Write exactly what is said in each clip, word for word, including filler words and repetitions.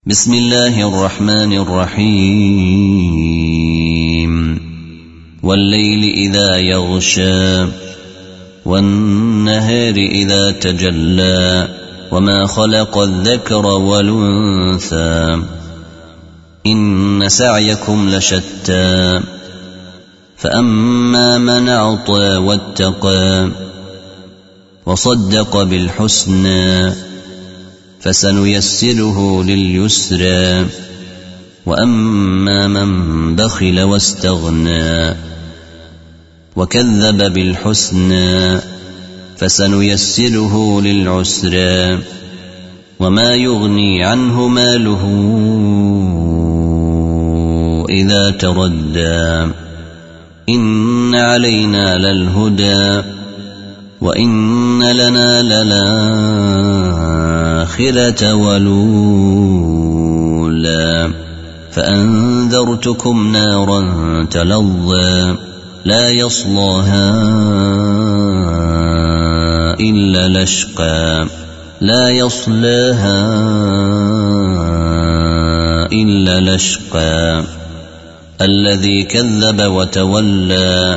بسم الله الرحمن الرحيم والليل إذا يغشى والنهار إذا تجلى وما خلق الذكر والأنثى إن سعيكم لشتى فأما من أعطى واتقى وصدق بالحسنى فسنيسره لليسرى وأما من بخل واستغنى وكذب بالحسنى فسنيسره للعسرى وما يغني عنه ماله إذا تردى إن علينا للهدى وإن لنا للآخرة والأولى فأنذرتكم نارا تلظى لا يصلاها إلا الأشقى لا يصلاها إلا الأشقى الذي كذب وتولى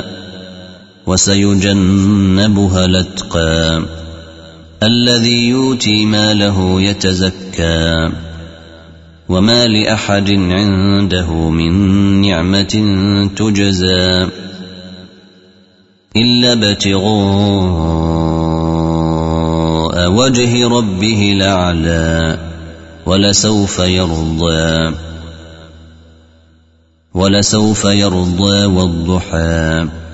وسيجنبها الأتقى الذي يؤتي ماله يتزكى وما لأحد عنده من نعمة تجزى إلا ابتغاء وجه ربه الأعلى ولسوف يرضى ولسوف يرضى والضحى